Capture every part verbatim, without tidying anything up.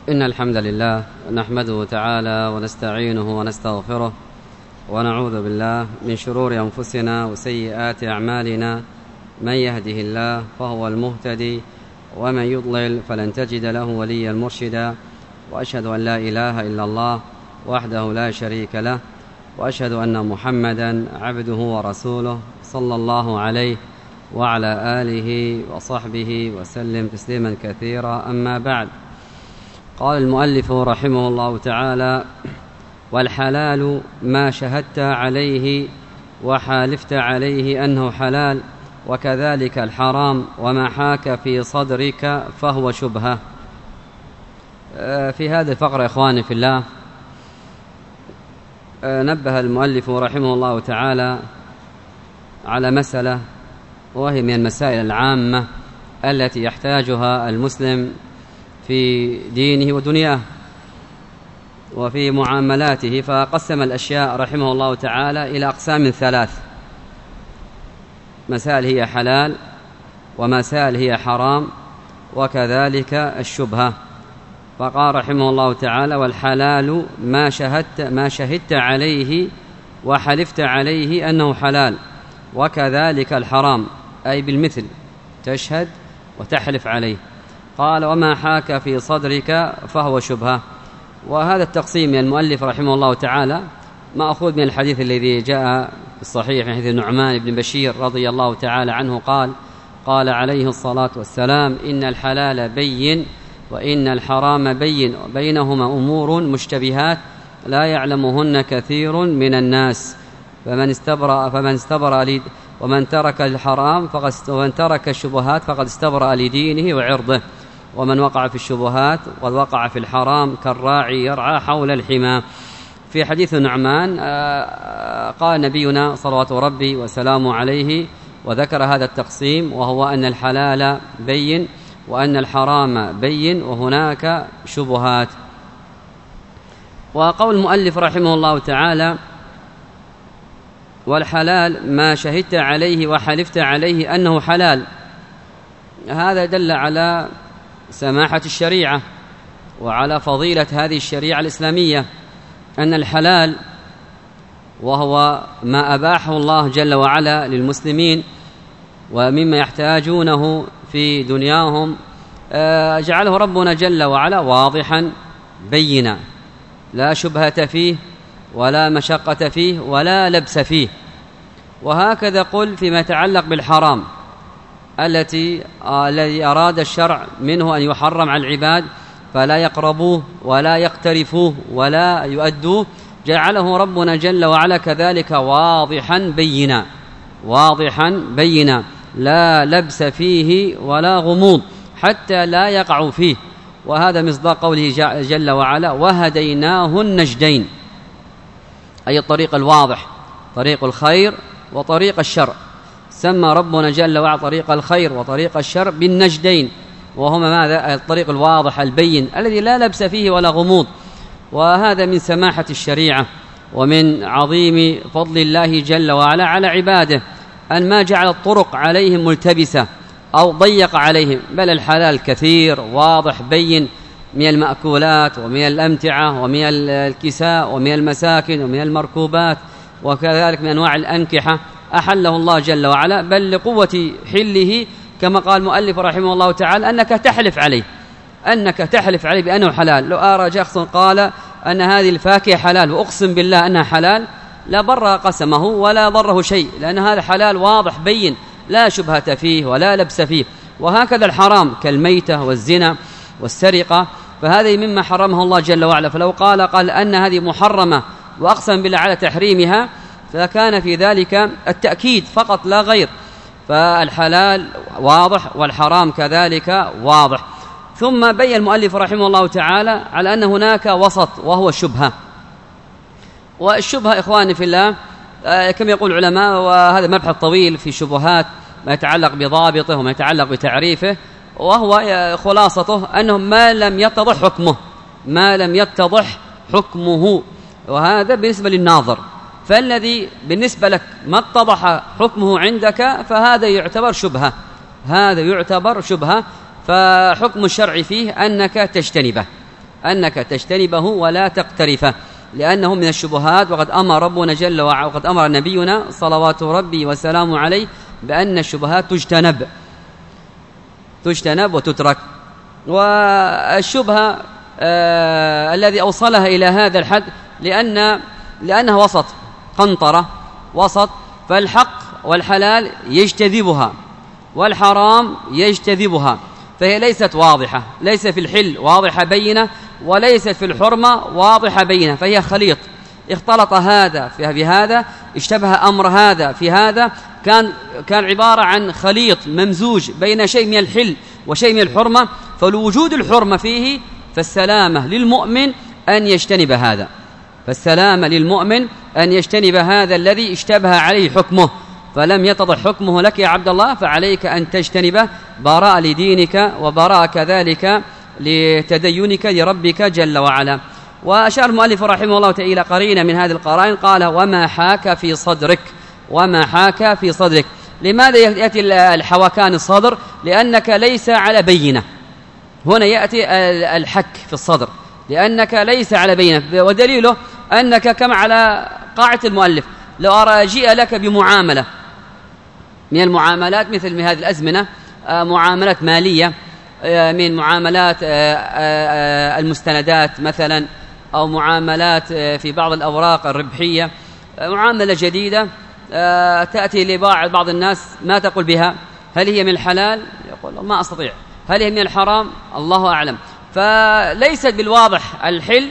إن الحمد لله نحمده تعالى ونستعينه ونستغفره ونعوذ بالله من شرور أنفسنا وسيئات أعمالنا. من يهده الله فهو المهتدي ومن يضلل فلن تجد له وليا مرشدا. وأشهد أن لا إله إلا الله وحده لا شريك له، وأشهد أن محمدا عبده ورسوله صلى الله عليه وعلى آله وصحبه وسلم تسليما كثيرا. أما بعد، قال المؤلف رحمه الله تعالى: والحلال ما شهدت عليه وحالفت عليه أنه حلال، وكذلك الحرام وما حاك في صدرك فهو شبهة. في هذه الفقرة إخواني في الله نبه المؤلف رحمه الله تعالى على مسألة، وهي من المسائل العامة التي يحتاجها المسلم في دينه ودنياه وفي معاملاته. فقسم الأشياء رحمه الله تعالى إلى أقسام ثلاث: مسائل هي حلال، ومسائل هي حرام، وكذلك الشبهة. فقال رحمه الله تعالى: والحلال ما شهدت ما شهدت عليه وحلفت عليه أنه حلال، وكذلك الحرام، أي بالمثل تشهد وتحلف عليه. قال: وما حاك في صدرك فهو شبهة. وهذا التقسيم من المؤلف رحمه الله تعالى مأخوذ من الحديث الذي جاء في الصحيح من حديث النعمان بن بشير رضي الله تعالى عنه قال: قال عليه الصلاة والسلام: إن الحلال بين وإن الحرام بين، وبينهما أمور مشتبهات لا يعلمهن كثير من الناس، فمن استبرأ فمن استبرأ لي ومن ترك الحرام فقد ومن ترك الشبهات فقد استبرأ لدينه وعرضه، ومن وقع في الشبهات قد وقع في الحرام كالراعي يرعى حول الحمى. في حديث النعمان قال نبينا صلوات ربي وسلامه عليه وذكر هذا التقسيم، وهو أن الحلال بين وأن الحرام بين وهناك شبهات. وقول المؤلف رحمه الله تعالى: والحلال ما شهدت عليه وحلفت عليه أنه حلال، هذا دل على سماحة الشريعة وعلى فضيلة هذه الشريعة الإسلامية، أن الحلال وهو ما أباحه الله جل وعلا للمسلمين ومما يحتاجونه في دنياهم، جعله ربنا جل وعلا واضحا بينا، لا شبهة فيه ولا مشقة فيه ولا لبس فيه. وهكذا قل فيما يتعلق بالحرام التي الذي أراد الشرع منه أن يحرم على العباد فلا يقربوه ولا يقترفوه ولا يؤدوه، جعله ربنا جل وعلا كذلك واضحا بينا، واضحا بينا، لا لبس فيه ولا غموض حتى لا يقع فيه. وهذا مصداق قوله جل وعلا: وهديناه النجدين، أي الطريق الواضح، طريق الخير وطريق الشر. سمى ربنا جل وعلا طريق الخير وطريق الشر بالنجدين، وهما ماذا؟ الطريق الواضح البين الذي لا لبس فيه ولا غموض. وهذا من سماحة الشريعة ومن عظيم فضل الله جل وعلا على عباده، أن ما جعل الطرق عليهم ملتبسة أو ضيق عليهم، بل الحلال كثير واضح بين، من المأكولات ومن الأمتعة ومن الكساء ومن المساكن ومن المركوبات، وكذلك من أنواع الأنكحة أحله الله جل وعلا، بل لقوة حله كما قال المؤلف رحمه الله تعالى أنك تحلف عليه، أنك تحلف عليه بأنه حلال. لو أرى شخص قال أن هذه الفاكهة حلال وأقسم بالله أنها حلال، لا بر قسمه ولا ضره شيء، لأن هذا حلال واضح بين، لا شبهة فيه ولا لبس فيه. وهكذا الحرام كالميتة والزنا والسرقة، فهذه مما حرمه الله جل وعلا. فلو قال قال أن هذه محرمة وأقسم بالله على تحريمها، فكان في ذلك التأكيد فقط لا غير. فالحلال واضح والحرام كذلك واضح. ثم بين المؤلف رحمه الله تعالى على أن هناك وسط، وهو الشبهة. والشبهة إخواني في الله كما يقول العلماء، وهذا مبحث طويل في شبهات ما يتعلق بضابطه وما يتعلق بتعريفه، وهو خلاصته أنه ما لم يتضح حكمه، ما لم يتضح حكمه، وهذا بالنسبة للناظر. فالذي بالنسبة لك ما اتضح حكمه عندك فهذا يعتبر شبهة، هذا يعتبر شبهة. فحكم الشرع فيه أنك تجتنبه، أنك تجتنبه ولا تقترفه، لأنه من الشبهات. وقد أمر ربنا جل وعلا وقد أمر نبينا صلوات ربي وسلامه عليه بأن الشبهات تجتنب تجتنب وتترك. والشبهة آه الذي أوصلها إلى هذا الحد لأن لأنها وسط، قنطرة وسط، فالحق والحلال يجتذبها والحرام يجتذبها، فهي ليست واضحة، ليس في الحل واضحة بينة، وليست في الحرمة واضحة بينة، فهي خليط، اختلط هذا في هذا، اشتبه أمر هذا في هذا، كان كان عبارة عن خليط ممزوج بين شيء من الحل وشيء من الحرمة. فلوجود الحرمة فيه فالسلامة للمؤمن أن يجتنب هذا، فالسلامة للمؤمن أن يجتنب هذا الذي اشتبه عليه حكمه فلم يتضح حكمه لك يا عبد الله، فعليك أن تجتنبه براء لدينك وبراء كذلك لتدينك لربك جل وعلا. وأشار المؤلف رحمه الله تعالى قرينة من هذه القرائن، قال وما حاك في صدرك، وما حاك في صدرك. لماذا يأتي الحواكان الصدر؟ لأنك ليس على بينة، هنا يأتي الحك في الصدر لأنك ليس على بينة، ودليله أنك كما على قاعدة المؤلف لو أرى جيء لك بمعاملة من المعاملات مثل من هذه الأزمنة، معاملات مالية من معاملات المستندات مثلا، أو معاملات في بعض الأوراق الربحية، معاملة جديدة تأتي لبعض بعض الناس، ما تقول بها؟ هل هي من الحلال؟ يقول ما أستطيع. هل هي من الحرام؟ الله أعلم. فليست بالواضح الحل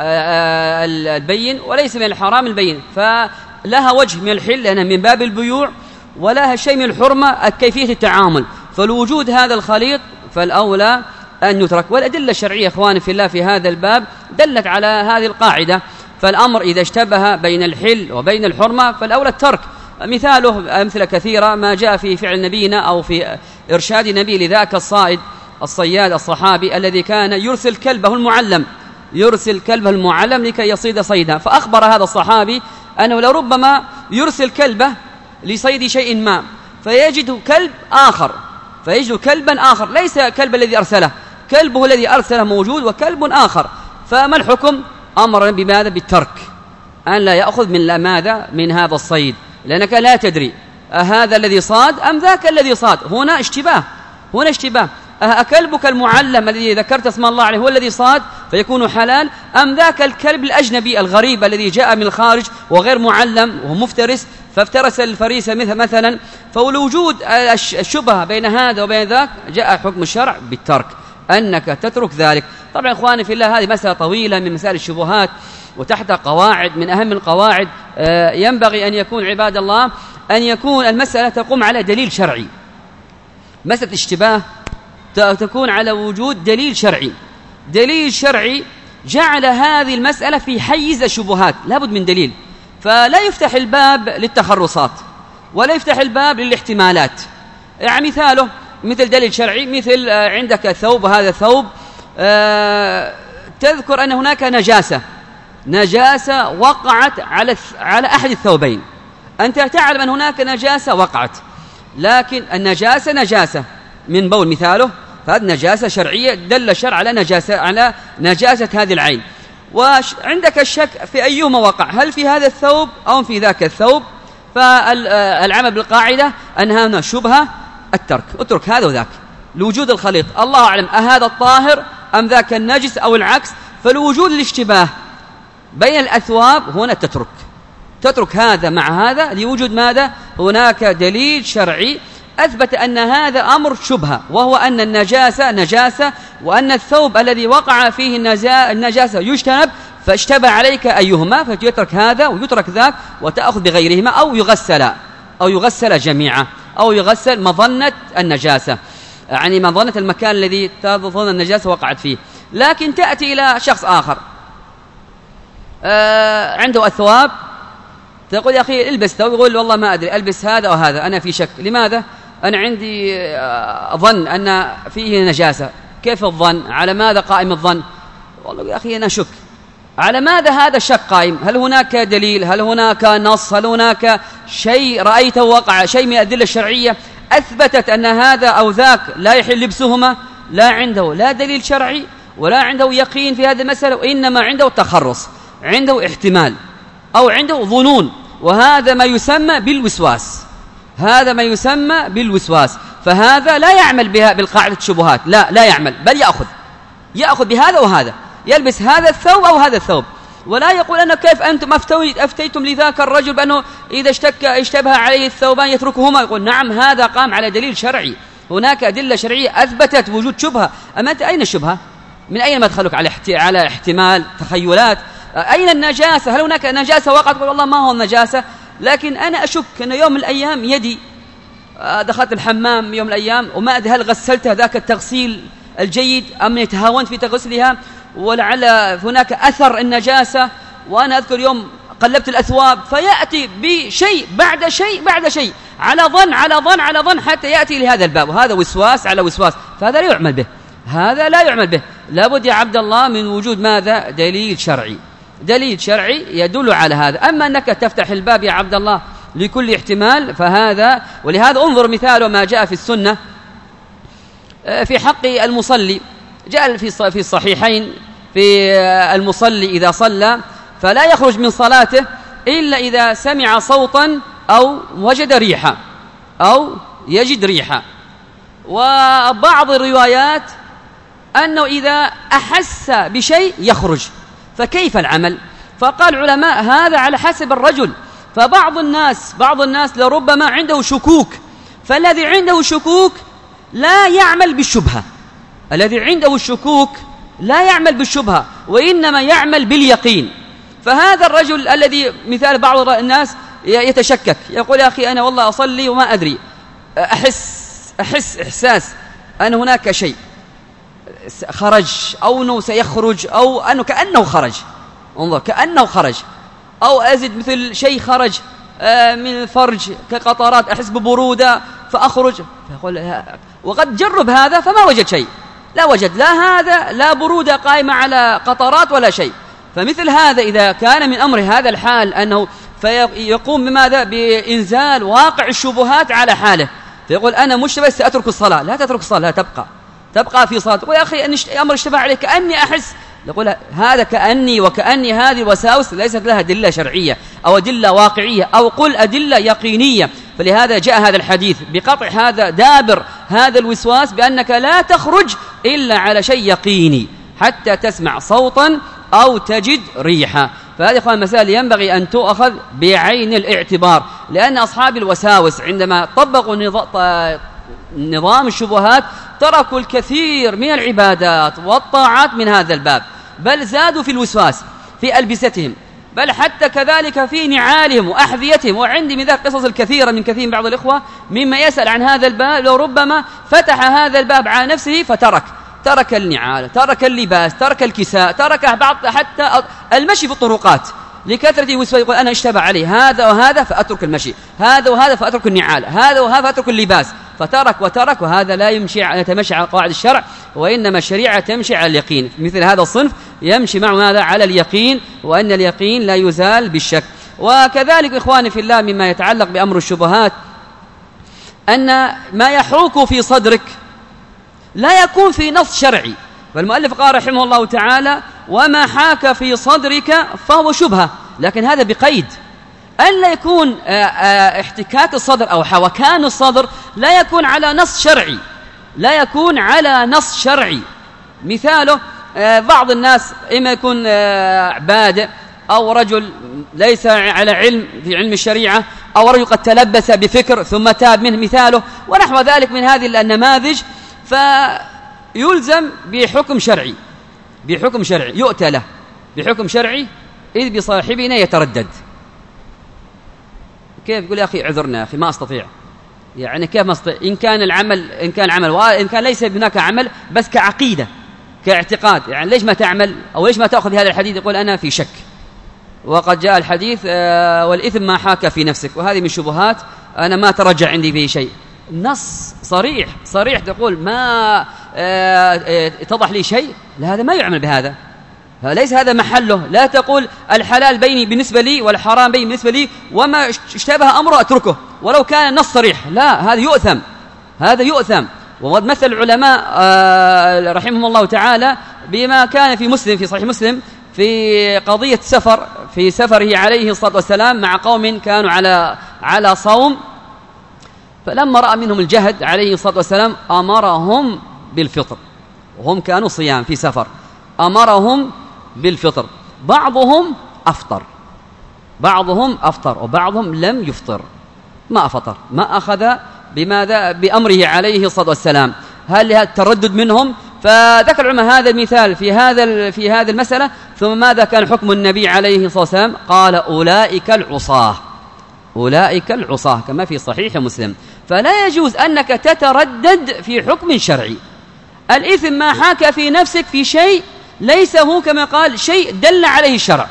البين، وليس من الحرام البين، فلها وجه من الحل لأنها من باب البيوع، ولها شيء من الحرمة كيفية التعامل. فالوجود هذا الخليط فالأولى أن يترك. والأدلة الشرعية إخواني في الله في هذا الباب دلت على هذه القاعدة، فالأمر إذا اشتبه بين الحل وبين الحرمة فالأولى الترك. مثاله أمثلة كثيرة ما جاء في فعل نبينا أو في إرشاد نبي لذاك الصائد الصياد الصحابي الذي كان يرسل كلبه المعلم يرسل كلبه المعلم لكي يصيد صيدا، فأخبر هذا الصحابي أنه لربما يرسل كلبه لصيد شيء ما فيجد كلب آخر فيجد كلبا آخر ليس كلب الذي أرسله، كلبه الذي أرسله موجود وكلب آخر، فما الحكم؟ أمر بماذا؟ بالترك، أن لا يأخذ من ماذا؟ من هذا الصيد، لأنك لا تدري أهذا الذي صاد أم ذاك الذي صاد. هنا اشتباه هنا اشتباه أكلبك المعلم الذي ذكرت اسم الله عليه هو الذي صاد فيكون حلال، أم ذاك الكلب الأجنبي الغريب الذي جاء من الخارج وغير معلم وهو مفترس فافترس الفريسة مثلا. فولوجود الشبهة بين هذا وبين ذاك جاء حكم الشرع بالترك، أنك تترك ذلك. طبعا إخواني في الله هذه مسألة طويلة من مسائل الشبهات، وتحت قواعد من أهم القواعد ينبغي أن يكون عباد الله أن يكون المسألة تقوم على دليل شرعي. مسألة اشتباه تكون على وجود دليل شرعي، دليل شرعي جعل هذه المسألة في حيز الشبهات، لابد من دليل، فلا يفتح الباب للتخرصات ولا يفتح الباب للاحتمالات. يعني مثاله مثل دليل شرعي، مثل عندك ثوب، هذا ثوب تذكر أن هناك نجاسة نجاسة وقعت على على أحد الثوبين، أنت تعلم أن هناك نجاسة وقعت، لكن النجاسة نجاسة من بول مثاله، فهذه نجاسة شرعية دل الشرع على نجاسة على نجاسة هذه العين، وعندك الشك في أيهما وقع، هل في هذا الثوب أو في ذاك الثوب، فالعمل بالقاعدة أن هنا شبهة الترك، اترك هذا وذاك لوجود الخليط، الله أعلم أهذا الطاهر أم ذاك النجس أو العكس. فلوجود الاشتباه بين الأثواب هنا تترك تترك هذا مع هذا لوجود ماذا؟ هناك دليل شرعي أثبت أن هذا أمر شبهة، وهو أن النجاسة نجاسة، وأن الثوب الذي وقع فيه النجاسة يجتنب، فاشتبه عليك أيهما فيترك هذا ويترك ذاك وتأخذ بغيرهما، أو يغسل أو يغسل جميعا، أو يغسل مظنة النجاسة، يعني مظنة المكان الذي تظن النجاسة وقعت فيه. لكن تأتي إلى شخص آخر آه عنده أثواب، تقول يا أخي البس ثوب، يقول والله ما أدري ألبس هذا أو هذا، أنا في شك. لماذا؟ أنا عندي ظن أن فيه نجاسة. كيف الظن؟ على ماذا قائم الظن؟ والله يا أخي أنا شك. على ماذا هذا الشك قائم؟ هل هناك دليل؟ هل هناك نص؟ هل هناك شيء رأيته وقع، شيء من الأدلة الشرعية أثبتت أن هذا أو ذاك لا يحل لبسهما؟ لا عنده لا دليل شرعي ولا عنده يقين في هذه المسألة، وإنما عنده تخرص، عنده احتمال أو عنده ظنون، وهذا ما يسمى بالوسواس. هذا ما يسمى بالوسواس. فهذا لا يعمل بها بالقاعدة الشبهات، لا لا يعمل، بل يأخذ يأخذ بهذا وهذا، يلبس هذا الثوب أو هذا الثوب، ولا يقول أنا كيف أنتم أفتيتم لذاك الرجل بأنه إذا اشتك اشتبه عليه الثوبان يتركهما. يقول نعم، هذا قام على دليل شرعي، هناك أدلة شرعية أثبتت وجود شبهة. أما أنت أين الشبهة؟ من أين مدخلك على على احتمال تخيلات؟ أين النجاسة؟ هل هناك نجاسة وقعت؟ تقول والله ما هو النجاسة، لكن أنا أشك أن يوم من الأيام يدي دخلت الحمام يوم من الأيام وما أدري هل غسلتها ذاك التغسيل الجيد أم يتهاونت في تغسلها، ولعل هناك أثر النجاسة، وأنا أذكر يوم قلبت الأثواب، فيأتي بشيء بعد شيء بعد شيء على ظن على ظن على ظن حتى يأتي لهذا الباب، وهذا وسواس على وسواس، فهذا لا يعمل به، هذا لا يعمل به. لابد يا عبد الله من وجود ماذا؟ دليل شرعي، دليل شرعي يدل على هذا. أما أنك تفتح الباب يا عبد الله لكل احتمال فهذا. ولهذا انظر مثال ما جاء في السنة في حق المصلي، جاء في الصحيحين في المصلي إذا صلى فلا يخرج من صلاته إلا إذا سمع صوتا أو وجد ريحة أو يجد ريحة. وبعض الروايات أنه إذا أحس بشيء يخرج، فكيف العمل؟ فقال العلماء هذا على حسب الرجل. فبعض الناس بعض الناس لربما عنده شكوك، فالذي عنده شكوك لا يعمل بالشبهة، الذي عنده الشكوك لا يعمل بالشبهة وإنما يعمل باليقين. فهذا الرجل الذي مثال بعض الناس يتشكك، يقول يا أخي أنا والله أصلي وما أدري، أحس أحس إحساس أن هناك شيء خرج أو أنه سيخرج أو أنه كأنه خرج، انظر كأنه خرج، أو أزد مثل شيء خرج من الفرج كقطرات، أحس ببرودة فأخرج، فيقول وقد جرب هذا فما وجد شيء، لا وجد لا هذا لا برودة قائمة على قطرات ولا شيء. فمثل هذا إذا كان من أمر هذا الحال أنه فيقوم بماذا؟ بإنزال واقع الشبهات على حاله، فيقول أنا مشتبه سأترك الصلاة، لا تترك الصلاة، لا تبقى تبقى في صلاة. يقول يا أخي أمر اشتبه عليك كأني أحس، يقول هذا كأني وكأني هذه الوساوس ليست لها أدلة شرعية أو أدلة واقعية أو قل أدلة يقينية. فلهذا جاء هذا الحديث بقطع هذا دابر هذا الوسواس بأنك لا تخرج إلا على شيء يقيني حتى تسمع صوتا أو تجد ريحة. فهذه إخوان مسائل ينبغي أن تؤخذ بعين الاعتبار، لأن أصحاب الوساوس عندما طبقوا نظام الشبهات تركوا الكثير من العبادات والطاعات من هذا الباب، بل زادوا في الوسواس في ألبستهم، بل حتى كذلك في نعالهم وأحذيتهم. وعندي من ذلك قصص الكثيرة من كثير من بعض الإخوة مما يسأل عن هذا الباب، لو ربما فتح هذا الباب على نفسه فترك ترك النعال، ترك اللباس، ترك الكساء، ترك بعض حتى المشي في الطرقات لكثرة وسواس. يقول أنا اشتبه علي هذا وهذا فأترك المشي، هذا وهذا فأترك النعال، هذا وهذا فأترك اللباس، فترك وترك. وهذا لا يمشي يتمشي على قواعد الشرع، وإنما الشريعة تمشي على اليقين. مثل هذا الصنف يمشي معه ماذا؟ على اليقين، وأن اليقين لا يزال بالشك. وكذلك إخواني في الله مما يتعلق بأمر الشبهات أن ما يحوك في صدرك لا يكون في نص شرعي. فالمؤلف قال رحمه الله تعالى وما حاك في صدرك فهو شبهة، لكن هذا بقيد أن لا يكون احتكاك الصدر أو حوكان الصدر لا يكون على نص شرعي، لا يكون على نص شرعي. مثاله بعض الناس إما يكون بادئ أو رجل ليس على علم في علم الشريعة، أو رجل قد تلبس بفكر ثم تاب منه مثاله، ونحو ذلك من هذه النماذج، فيلزم بحكم شرعي بحكم شرعي يؤتى له بحكم شرعي، إذ بصاحبنا يتردد. كيف يقول يا أخي اعذرنا يا أخي ما أستطيع، يعني كيف ما أستطيع؟ إن كان العمل إن كان عمل وإن كان ليس هناك عمل بس كعقيدة كاعتقاد، يعني ليش ما تعمل أو ليش ما تأخذ هذا الحديث؟ يقول أنا في شك، وقد جاء الحديث آه والإثم ما حاك في نفسك، وهذه من الشبهات أنا ما ترجع عندي فيه شيء. نص صريح صريح تقول ما اتضح لي شيء، لا هذا ما يعمل بهذا، ليس هذا محله. لا تقول الحلال بيني بالنسبة لي والحرام بيني بالنسبة لي وما اشتبه أمره أتركه ولو كان النص صريح، لا هذا يؤثم هذا يؤثم. وقد مثل العلماء رحمهم الله تعالى بما كان في مسلم في صحيح مسلم في قضية سفر في سفره عليه الصلاة والسلام مع قوم كانوا على على صوم، فلما رأى منهم الجهد عليه الصلاة والسلام أمرهم بالفطر، وهم كانوا صيام في سفر، أمرهم بالفطر. بعضهم أفطر بعضهم أفطر وبعضهم لم يفطر، ما أفطر، ما أخذ بماذا بأمره عليه الصلاة والسلام. هل هذا التردد منهم؟ فذكر العلماء هذا المثال في هذا في هذه المسألة. ثم ماذا كان حكم النبي عليه الصلاة والسلام؟ قال أولئك العصاة أولئك العصاة كما في صحيح مسلم. فلا يجوز أنك تتردد في حكم شرعي. الإثم ما حاك في نفسك في شيء ليس هو كما قال شيء دل عليه الشرع،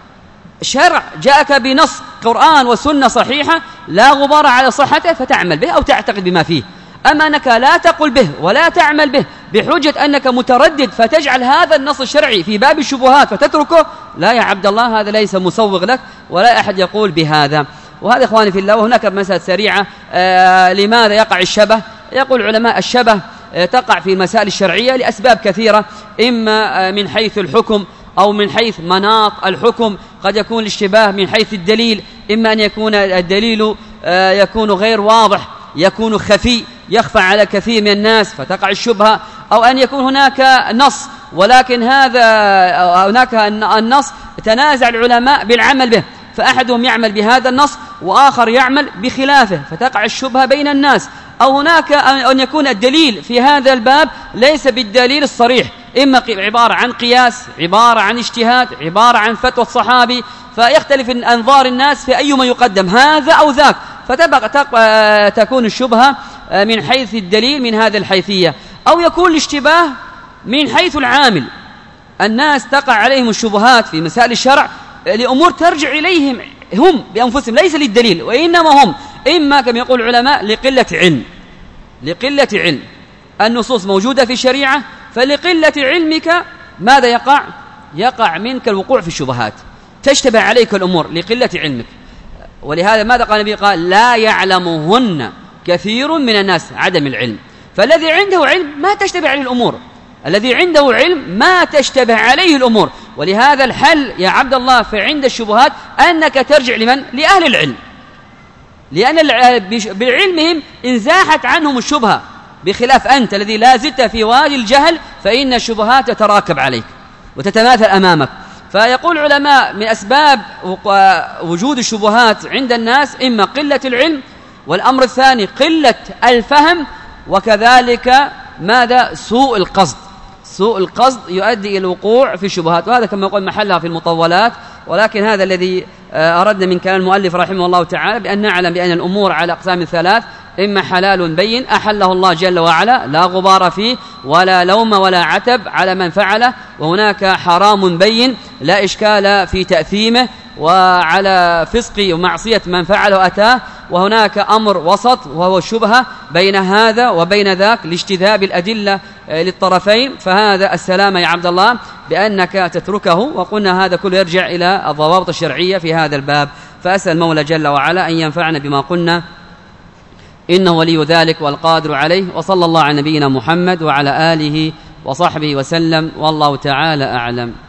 شرع جاءك بنص قرآن وسنة صحيحة لا غبار على صحته فتعمل به أو تعتقد بما فيه. أما أنك لا تقل به ولا تعمل به بحجة أنك متردد فتجعل هذا النص الشرعي في باب الشبهات فتتركه، لا يا عبد الله، هذا ليس مسوغ لك ولا أحد يقول بهذا. وهذا إخواني في الله. وهناك مسألة سريعة، آه لماذا يقع الشبه؟ يقول العلماء الشبه آه تقع في المسائل الشرعية لأسباب كثيرة، إما آه من حيث الحكم أو من حيث مناط الحكم. قد يكون الاشتباه من حيث الدليل، إما أن يكون الدليل آه يكون غير واضح، يكون خفي، يخفى على كثير من الناس فتقع الشبهة، أو أن يكون هناك نص ولكن هذا هناك النص تنازع العلماء بالعمل به، فأحدهم يعمل بهذا النص وآخر يعمل بخلافه فتقع الشبهة بين الناس. أو هناك أن يكون الدليل في هذا الباب ليس بالدليل الصريح، إما عبارة عن قياس، عبارة عن اجتهاد، عبارة عن فتوى الصحابي، فيختلف أنظار الناس في أيما يقدم هذا أو ذاك، فتبقى تكون الشبهة من حيث الدليل من هذه الحيثية. أو يكون الاشتباه من حيث العامل، الناس تقع عليهم الشبهات في مسائل الشرع لأمور ترجع إليهم هم بأنفسهم ليس للدليل، وإنما هم إما كما يقول العلماء لقلة علم لقلة علم النصوص موجودة في الشريعة، فلقلة علمك ماذا يقع؟ يقع منك الوقوع في الشبهات، تشتبه عليك الأمور لقلة علمك. ولهذا ماذا قال النبي؟ قال لا يعلمهن كثير من الناس، عدم العلم. فالذي عنده علم ما تشتبه عليه الأمور، الذي عنده علم ما تشتبه عليه الأمور. ولهذا الحل يا عبد الله في عند الشبهات أنك ترجع لمن؟ لأهل العلم، لأن بعلمهم انزاحت عنهم الشبهة، بخلاف أنت الذي لا زلت في وادي الجهل فإن الشبهات تتراكب عليك وتتماثل أمامك. فيقول العلماء من أسباب وجود الشبهات عند الناس إما قلة العلم، والأمر الثاني قلة الفهم، وكذلك ماذا؟ سوء القصد. سوء القصد يؤدي إلى الوقوع في الشبهات، وهذا كما يقول محلها في المطولات. ولكن هذا الذي أردنا من كلام المؤلف رحمه الله تعالى بأن نعلم بأن الأمور على أقسام ثلاث: إما حلال بين أحله الله جل وعلا لا غبار فيه ولا لوم ولا عتب على من فعله، وهناك حرام بين لا إشكال في تأثيمه وعلى فسق ومعصية من فعله أتاه، وهناك أمر وسط وهو الشبهة بين هذا وبين ذاك لاجتذاب الأدلة للطرفين. فهذا السلامة يا عبد الله بأنك تتركه. وقلنا هذا كله يرجع إلى الضوابط الشرعية في هذا الباب. فأسأل المولى جل وعلا أن ينفعنا بما قلنا، إنه ولي ذلك والقادر عليه. وصلى الله على نبينا محمد وعلى آله وصحبه وسلم، والله تعالى أعلم.